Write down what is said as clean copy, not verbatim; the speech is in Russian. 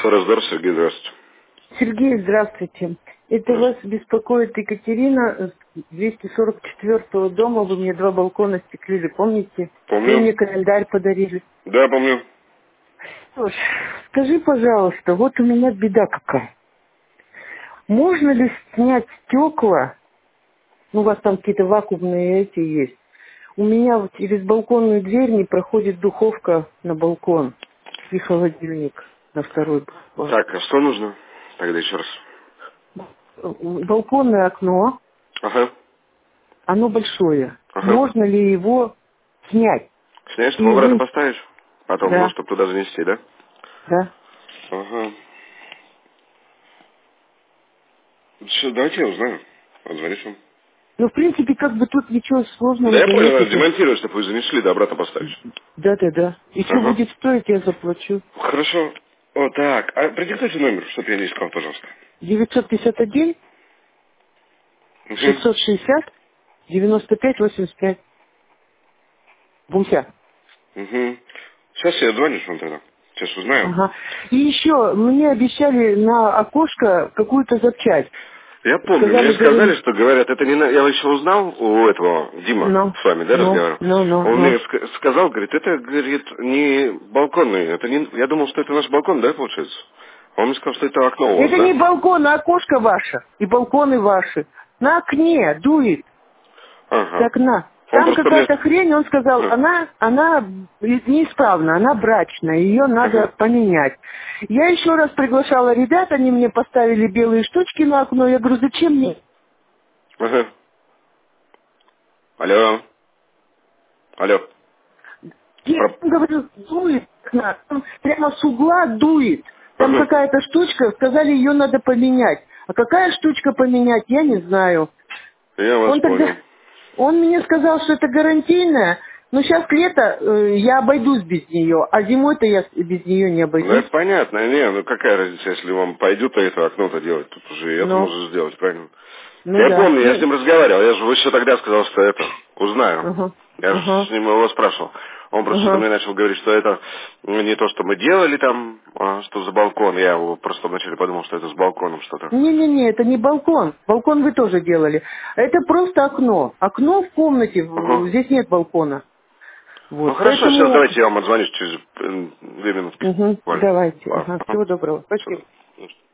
Форес-Дор, Сергей, здравствуйте. Сергей, здравствуйте. Это вас Здравствуйте. беспокоит Екатерина, 244-го дома. Вы мне 2 балкона стеклили, помните? Вы Помню. мне календарь подарили. Да, помню. Что ж, скажи, пожалуйста, вот у меня беда какая. Можно ли снять стекла? Ну, у вас там какие-то вакуумные эти есть. У меня вот через балконную дверь не проходит духовка на балкон и холодильник на второй балкон. Так, а что нужно? Тогда еще раз. Балконное окно. Ага. Оно большое. Ага. Можно ли его снять? Снять, чтобы И обратно вы... поставить? Потом, ну, Да, чтобы туда занести, да? да. Ага. Все, давайте я узнаю. Позвонишь вам. Ну, в принципе, как бы тут ничего Да сложного я да понял, нет. надо Это... демонтировать, чтобы вы занесли, да обратно поставить. Да, да, да. И что Ага. будет стоить, я заплачу. Хорошо. О, так, а продиктуйте номер, чтобы я не искал, пожалуйста. 951 Угу. 660 95 85. Буся. Угу. Сейчас я звонишь вам тогда. Сейчас узнаю. Ага. И еще мне обещали на окошко какую-то запчасть. Я помню, мне Сказали, сказали, говорили, что говорят, это не на... Я еще узнал у этого, Дима, ну, с вами, да, ну, разговаривал? ну, ну, Он мне ну. сказал, говорит, это, говорит, не балконный, это не... Я думал, что это наш балкон, да, получается? А он мне сказал, что это окно у вас, Это не да? балкон, а окошко ваше. И балконы ваши. На окне дует. С Ага. окна. Он Там просто мне... какая-то хрень, он сказал, Ага. она неисправна, она брачная, ее надо Ага. поменять. Я еще раз приглашала ребят, они мне поставили белые штучки на окно, я говорю, зачем мне? Ага. Алло. Алло. Я Про- говорю, дует, там прямо с угла дует. Там Ага. какая-то штучка, сказали, ее надо поменять. А какая штучка поменять, я не знаю. Я вас Он тогда, понял. он мне сказал, что это гарантийное, но сейчас лето, я обойдусь без нее, а зимой-то я без нее не Ну, это обойдусь. понятно. Не, ну какая разница, если вам пойдет, то это окно-то делать. Тут уже и это Ну, можно сделать, правильно? ну Я да. помню, я с Ну, ним разговаривал. Я же еще тогда сказал, что это узнаю. ага, Я же с ага, ним его спрашивал. Он просто что-то ага. мне начал говорить, что это не то, что мы делали там, что за балкон. Я его просто вначале подумал, что это с балконом что-то. Не-не-не, это не балкон. Балкон вы тоже делали. Это просто окно. Окно в комнате, Ага. здесь нет балкона. Ну Вот, хорошо, сейчас поэтому... давайте я вам отзвоню через 2 минутки. Угу, Буквально. давайте. Ладно. Ага, Ага. всего доброго. Всё, Спасибо. да.